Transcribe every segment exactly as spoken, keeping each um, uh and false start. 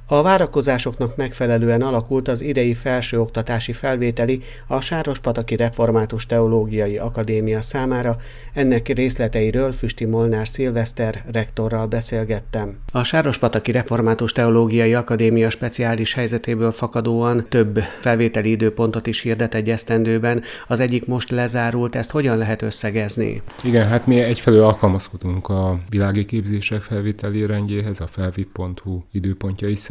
A várakozásoknak megfelelően alakult az idei felsőoktatási felvételi a Sárospataki Református Teológiai Akadémia számára, ennek részleteiről Füsti Molnár Szilveszter rektorral beszélgettem. A Sárospataki Református Teológiai Akadémia speciális helyzetéből fakadóan több felvételi időpontot is hirdet egy esztendőben, az egyik most lezárult, ezt hogyan lehet összegezni? Igen, hát mi egyfelől alkalmazkodunk a világi képzések felvételi rendjéhez, a felvip pont hu időpontjai szerint.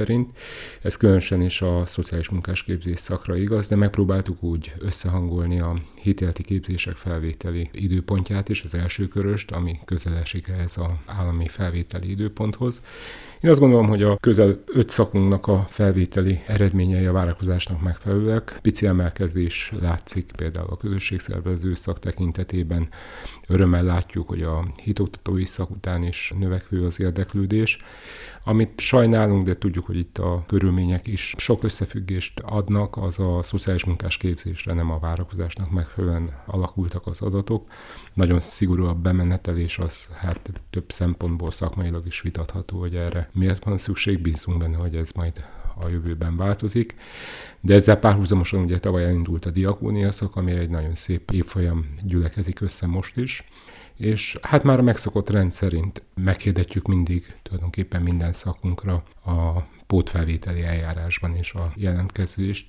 Ez különösen is a szociális munkásképzés szakra igaz, de megpróbáltuk úgy összehangolni a hitéleti képzések felvételi időpontját is, az első köröst, ami közel esik ehhez az állami felvételi időponthoz. Én azt gondolom, hogy a közel öt szakunknak a felvételi eredményei a várakozásnak megfelelőek. Pici emelkedés látszik például a közösségszervező szak tekintetében. Örömmel látjuk, hogy a hitoktatói szak után is növekvő az érdeklődés. Amit sajnálunk, de tudjuk, hogy itt a körülmények is sok összefüggést adnak, az a szociális munkás képzésre nem a várakozásnak megfelelően alakultak az adatok. Nagyon szigorú a bemenetelés, az hát több szempontból szakmailag is vitatható, hogy erre miért van szükség, bízunk benne, hogy ez majd a jövőben változik. De ezzel párhuzamosan ugye tavaly elindult a diakónia szak, amire egy nagyon szép évfolyam gyülekezik össze most is. És hát már a megszokott rend szerint meghirdetjük mindig tulajdonképpen minden szakunkra a pótfelvételi eljárásban is a jelentkezést,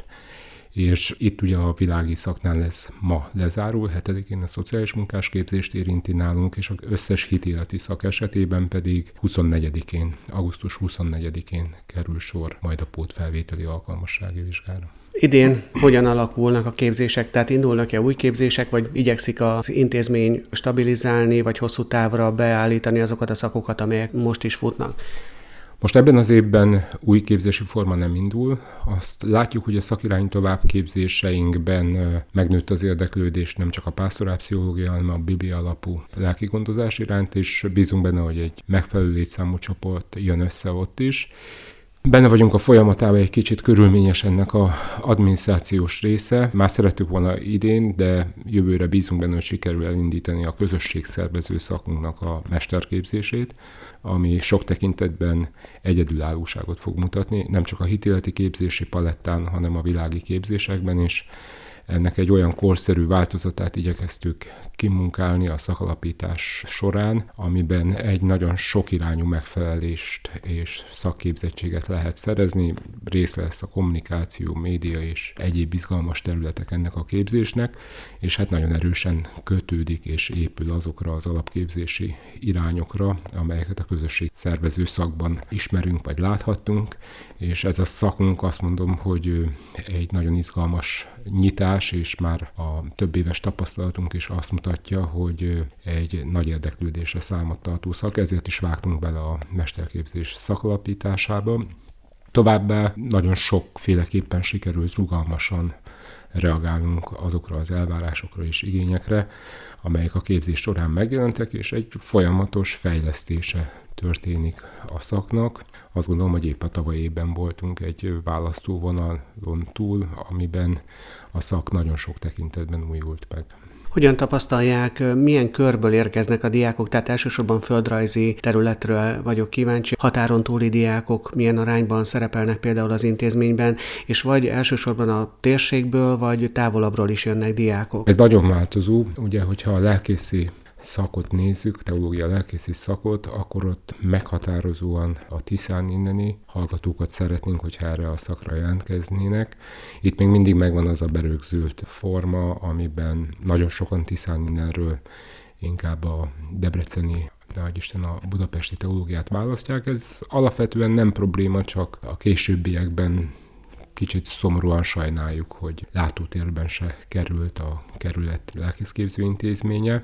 és itt ugye a világi szaknál lesz ma lezárul, hetedikén a szociális munkásképzést érinti nálunk, és az összes hitéleti szak esetében pedig huszonnegyedikén, augusztus huszonnegyedikén kerül sor majd a pótfelvételi alkalmassági vizsgára. Idén hogyan alakulnak a képzések? Tehát indulnak-e új képzések, vagy igyekszik az intézmény stabilizálni, vagy hosszú távra beállítani azokat a szakokat, amelyek most is futnak? Most ebben az évben új képzési forma nem indul. Azt látjuk, hogy a szakirány továbbképzéseinkben megnőtt az érdeklődés nem csak a pásztorálpszichológia, hanem a biblia alapú lelki gondozás iránt, és bízunk benne, hogy egy megfelelő létszámú csoport jön össze ott is. Benne vagyunk a folyamatában, egy kicsit körülményes ennek az adminisztrációs része. Már szerettük volna idén, de jövőre bízunk benne, hogy sikerül elindítani a közösségszervező szakunknak a mesterképzését, ami sok tekintetben egyedülállóságot fog mutatni, nem csak a hitéleti képzési palettán, hanem a világi képzésekben is. Ennek egy olyan korszerű változatát igyekeztük kimunkálni a szakalapítás során, amiben egy nagyon sokirányú megfelelést és szakképzettséget lehet szerezni. Része lesz a kommunikáció, média és egyéb izgalmas területek ennek a képzésnek, és hát nagyon erősen kötődik és épül azokra az alapképzési irányokra, amelyeket a közösség szervező szakban ismerünk vagy láthattunk, és ez a szakunk azt mondom, hogy egy nagyon izgalmas nyitás, és már a több éves tapasztalatunk is azt mutatja, hogy egy nagy érdeklődésre számot tartó szak, ezért is vágtunk bele a mesterképzés szakalapításába. Továbbá nagyon sokféleképpen sikerült rugalmasan reagálnunk azokra az elvárásokra és igényekre, amelyek a képzés során megjelentek, és egy folyamatos fejlesztése történik a szaknak. Azt gondolom, hogy épp a tavalyi évben voltunk egy választóvonalon túl, amiben a szak nagyon sok tekintetben újult meg. Hogyan tapasztalják, milyen körből érkeznek a diákok? Tehát elsősorban földrajzi területről vagyok kíváncsi. Határon túli diákok milyen arányban szerepelnek például az intézményben, és vagy elsősorban a térségből, vagy távolabbról is jönnek diákok? Ez nagyon változó. Ugye, hogyha a lelkészi szakot nézzük, teológia lelkészi szakot, akkor ott meghatározóan a tiszán inneni hallgatókat szeretnénk, hogyha erre a szakra jelentkeznének. Itt még mindig megvan az a berögzült forma, amiben nagyon sokan tiszán innenről inkább a debreceni, nehogy Isten, a budapesti teológiát választják. Ez alapvetően nem probléma, csak a későbbiekben kicsit szomorúan sajnáljuk, hogy látótérben se került a kerület lelkészképző intézménye.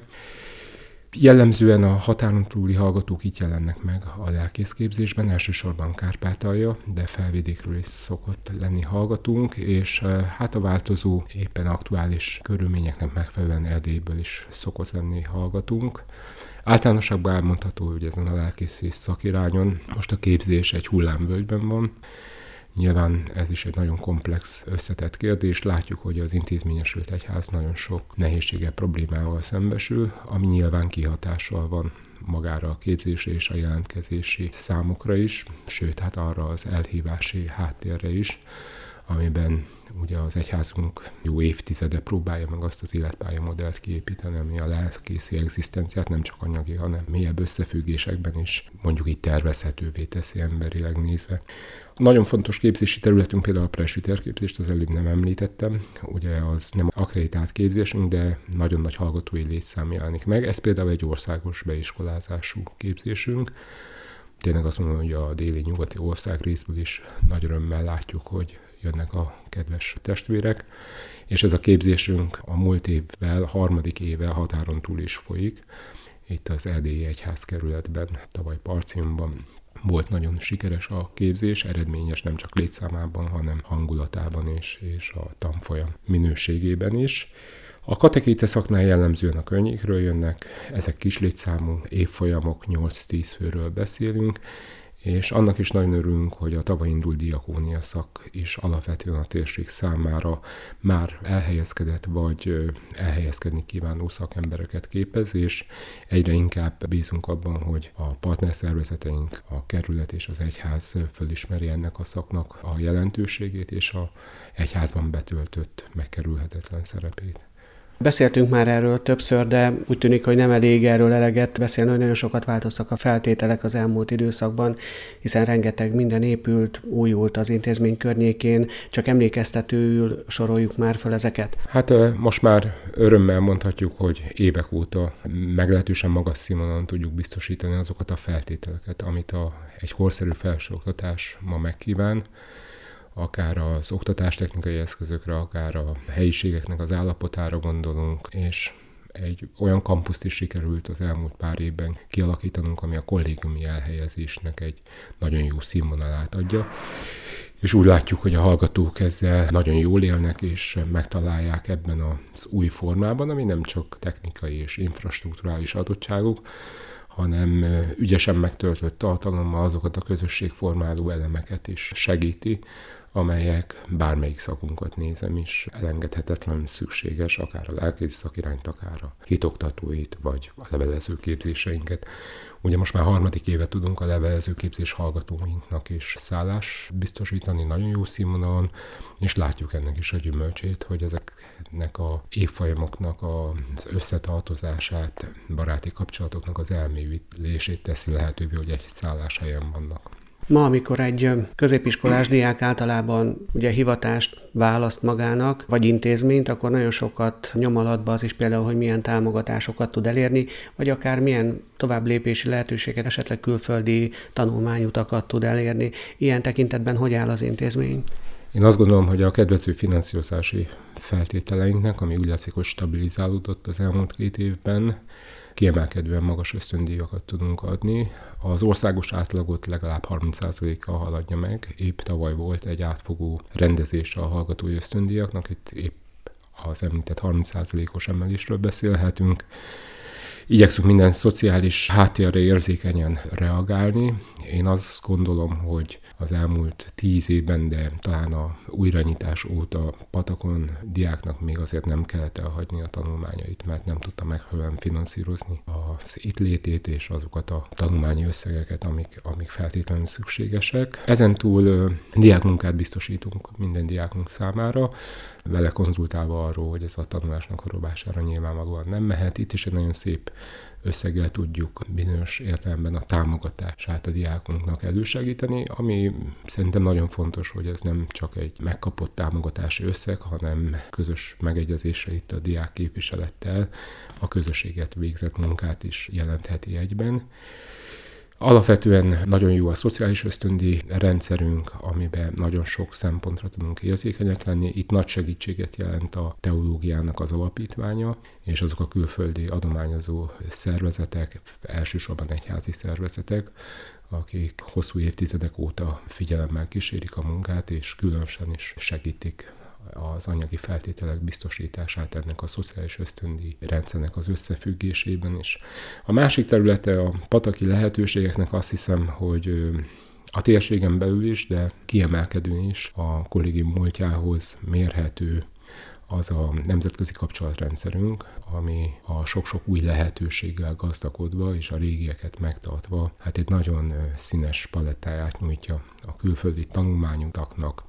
Jellemzően a határon túli hallgatók itt jelennek meg a lelkészképzésben, elsősorban Kárpátalja, de Felvidékről is szokott lenni hallgatónk, és hát a változó, éppen aktuális körülményeknek megfelelően Erdélyből is szokott lenni hallgatónk. Általánosságban elmondható, hogy ezen a lelkészész szakirányon most a képzés egy hullámvölgyben van. Nyilván ez is egy nagyon komplex, összetett kérdés. Látjuk, hogy az intézményesült egyház nagyon sok nehézséggel, problémával szembesül, ami nyilván kihatással van magára a képzésre és a jelentkezési számokra is, sőt, hát arra az elhívási háttérre is, amiben ugye az egyházunk jó évtizede próbálja meg azt az életpályamodellt kiépíteni, ami a lelkészi egzisztenciát nem csak anyagi, hanem mélyebb összefüggésekben is mondjuk így tervezhetővé teszi emberileg nézve. Nagyon fontos képzési területünk például a presbiterképzést, az előbb nem említettem, ugye az nem akkreditált képzésünk, de nagyon nagy hallgatói létszám jelenik meg. Ez például egy országos beiskolázású képzésünk. Tényleg azt mondom, hogy a déli-nyugati ország részből is nagy örömmel látjuk, hogy jönnek a kedves testvérek, és ez a képzésünk a múlt évvel, harmadik éve határon túl is folyik. Itt az Erdélyi Egyházkerületben, tavaly Partiumban volt nagyon sikeres a képzés, eredményes nem csak létszámában, hanem hangulatában és, és a tanfolyam minőségében is. A katekéta szaknál jellemzően a környékről jönnek, ezek kis létszámú évfolyamok, nyolc-tíz főről beszélünk, és annak is nagyon örülünk, hogy a tavaly indult diakónia szak is alapvetően a térség számára már elhelyezkedett, vagy elhelyezkedni kívánó szakembereket képez, és egyre inkább bízunk abban, hogy a partnerszervezeteink, a kerület és az egyház fölismeri ennek a szaknak a jelentőségét, és a egyházban betöltött megkerülhetetlen szerepét. Beszéltünk már erről többször, de úgy tűnik, hogy nem elég erről eleget beszélni, hogy nagyon sokat változtak a feltételek az elmúlt időszakban, hiszen rengeteg minden épült, újult az intézmény környékén, csak emlékeztetőül soroljuk már fel ezeket. Hát most már örömmel mondhatjuk, hogy évek óta meglehetősen magas színvonalon tudjuk biztosítani azokat a feltételeket, amit a, egy korszerű felsőoktatás ma megkíván, akár az oktatástechnikai eszközökre, akár a helyiségeknek az állapotára gondolunk, és egy olyan kampuszt is sikerült az elmúlt pár évben kialakítanunk, ami a kollégiumi elhelyezésnek egy nagyon jó színvonalát adja. És úgy látjuk, hogy a hallgatók ezzel nagyon jól élnek, és megtalálják ebben az új formában, ami nem csak technikai és infrastrukturális adottságok, hanem ügyesen megtöltött tartalommal azokat a közösségformáló elemeket is segíti, amelyek bármelyik szakunkat nézem is elengedhetetlenül szükséges, akár a lelkészi szakirányt, akár a hitoktatóit, vagy a levelező képzéseinket. Ugye most már harmadik éve tudunk a levelező képzés hallgatóinknak is szállás biztosítani nagyon jó színvonalon, és látjuk ennek is a gyümölcsét, hogy ezeknek a évfolyamoknak az összetartozását, baráti kapcsolatoknak az elmélyülését teszi lehetővé, hogy egy szálláshelyen vannak. Ma, amikor egy középiskolás diák általában ugye hivatást választ magának, vagy intézményt, akkor nagyon sokat nyom alatba az is például, hogy milyen támogatásokat tud elérni, vagy akár milyen továbblépési lehetőséget, esetleg külföldi tanulmányutakat tud elérni. Ilyen tekintetben hogy áll az intézmény? Én azt gondolom, hogy a kedvező finanszírozási feltételeinknek, ami úgy látszik, hogy stabilizálódott az elmúlt két évben, kiemelkedően magas ösztöndíjakat tudunk adni. Az országos átlagot legalább harminc százalékkal haladja meg. Épp tavaly volt egy átfogó rendezés a hallgatói ösztöndíjaknak, itt épp az említett harminc százalékos emelésről beszélhetünk. Igyekszünk minden szociális háttérre érzékenyen reagálni. Én azt gondolom, hogy az elmúlt tíz évben, de talán a újranyitás óta Patakon diáknak még azért nem kellett elhagyni a tanulmányait, mert nem tudta megfelelően finanszírozni az itt létét és azokat a tanulmányi összegeket, amik, amik feltétlenül szükségesek. Ezen túl diákmunkát biztosítunk minden diákunk számára, vele konzultálva arról, hogy ez a tanulásnak a robására nyilvánvalóan nem mehet. Itt is egy nagyon szép összeggel tudjuk bizonyos értelemben a támogatását a diákunknak elősegíteni, ami szerintem nagyon fontos, hogy ez nem csak egy megkapott támogatási összeg, hanem közös megegyezésre itt a diák képviselettel a közösséget végzett munkát is jelentheti egyben. Alapvetően nagyon jó a szociális ösztöndíj rendszerünk, amiben nagyon sok szempontra tudunk érzékenyek lenni. Itt nagy segítséget jelent a teológiának az alapítványa, és azok a külföldi adományozó szervezetek, elsősorban egyházi szervezetek, akik hosszú évtizedek óta figyelemmel kísérik a munkát, és különösen is segítik az anyagi feltételek biztosítását ennek a szociális ösztöndíj rendszernek az összefüggésében is. A másik területe a pataki lehetőségeknek azt hiszem, hogy a térségen belül is, de kiemelkedően is a kollégium múltjához mérhető az a nemzetközi kapcsolatrendszerünk, ami a sok-sok új lehetőséggel gazdagodva és a régieket megtartva, hát egy nagyon színes palettáját nyújtja a külföldi tanulmányutaknak.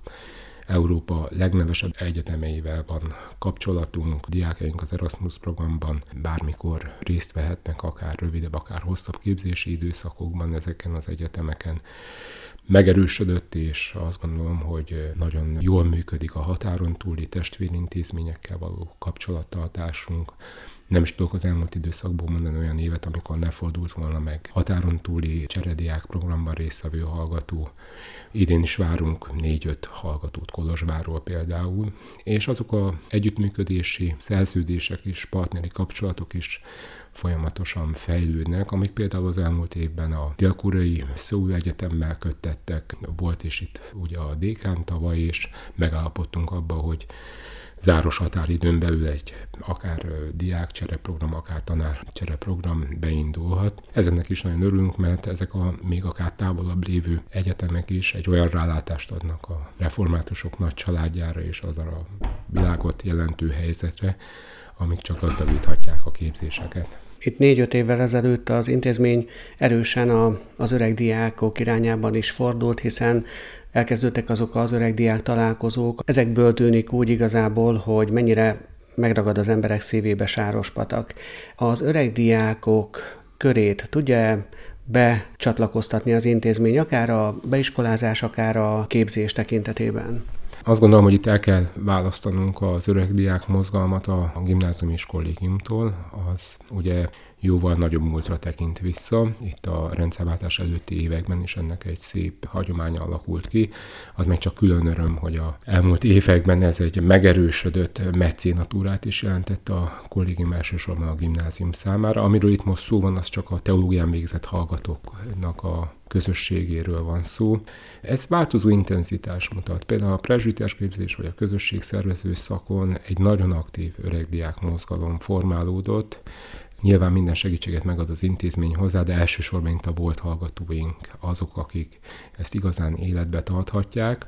Európa legnevesebb egyetemeivel van kapcsolatunk, diákjaink az Erasmus programban bármikor részt vehetnek, akár rövidebb, akár hosszabb képzési időszakokban ezeken az egyetemeken. Megerősödött, és azt gondolom, hogy nagyon jól működik a határon túli testvérintézményekkel való kapcsolattartásunk. Nem is tudok az elmúlt időszakból mondani olyan évet, amikor ne fordult volna meg határon túli cserediák programban résztvevő hallgató. Idén is várunk négy-öt hallgatót Kolozsvárról például, és azok az együttműködési szerződések és partneri kapcsolatok is folyamatosan fejlődnek, amik például az elmúlt évben a dél-koreai Szöul Egyetemmel köttettek, volt is itt ugye a dékán tavaly, és megállapodtunk abba, hogy záros határidőn belül egy akár diákcsereprogram, akár tanárcsereprogram beindulhat. Ezeknek is nagyon örülünk, mert ezek a még akár távolabb lévő egyetemek is egy olyan rálátást adnak a reformátusok nagy családjára és azra a világot jelentő helyzetre, amik csak gazdagíthatják a képzéseket. Itt négy-öt évvel ezelőtt az intézmény erősen a, az öreg diákok irányában is fordult, hiszen elkezdődtek azok az öreg diák találkozók. Ezekből tűnik úgy igazából, hogy mennyire megragad az emberek szívébe Sárospatak. Az öreg diákok körét tudja becsatlakoztatni az intézmény, akár a beiskolázás, akár a képzés tekintetében? Azt gondolom, hogy itt el kell választanunk az öreg diák mozgalmat a gimnázium és kollégiumtól. Az ugye jóval nagyobb múltra tekint vissza. Itt a rendszerváltás előtti években is ennek egy szép hagyománya alakult ki. Az meg csak külön öröm, hogy az elmúlt években ez egy megerősödött mecénatúrát is jelentett a kollégium, elsősorban a gimnázium számára. Amiről itt most szó van, az csak a teológián végzett hallgatóknak a közösségéről van szó. Ez változó intenzitás mutat. Például a prezsbiteres képzés vagy a közösségszervező szakon egy nagyon aktív öregdiák mozgalom formálódott. Nyilván minden segítséget megad az intézmény hozzá, de elsősorban itt a volt hallgatóink azok, akik ezt igazán életbe tarthatják.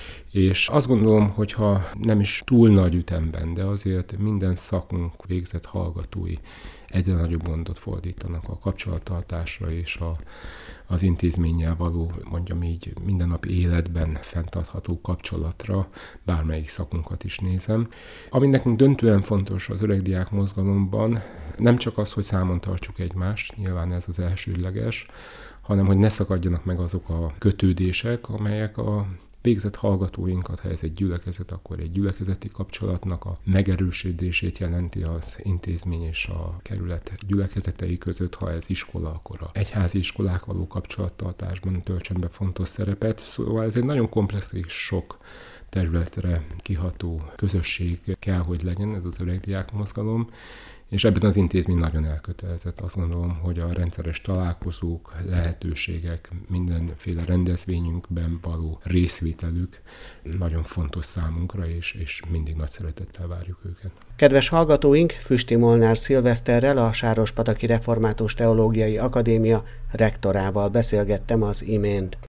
És azt gondolom, hogyha nem is túl nagy ütemben, de azért minden szakunk végzett hallgatói egyre nagyobb gondot fordítanak a kapcsolattartásra és a, az intézménnyel való, mondjam így, mindennapi életben fenntartható kapcsolatra, bármelyik szakunkat is nézem. Ami nekünk döntően fontos az öregdiák mozgalomban, nem csak az, hogy számon tartsuk egymást, nyilván ez az elsődleges, hanem hogy ne szakadjanak meg azok a kötődések, amelyek a végzett hallgatóinkat, ha ez egy gyülekezet, akkor egy gyülekezeti kapcsolatnak a megerősödését jelenti az intézmény és a kerület gyülekezetei között, ha ez iskola, akkor a egyházi iskolák való kapcsolattartásban töltsön be fontos szerepet. Szóval ez egy nagyon komplex és sok területre kiható közösség kell, hogy legyen ez az öregdiák mozgalom, és ebben az intézmény nagyon elkötelezett. Azt gondolom, hogy a rendszeres találkozók, lehetőségek, mindenféle rendezvényünkben való részvételük nagyon fontos számunkra, és, és mindig nagy szeretettel várjuk őket. Kedves hallgatóink, Füsti Molnár Szilveszterrel, a Sárospataki Református Teológiai Akadémia rektorával beszélgettem az imént.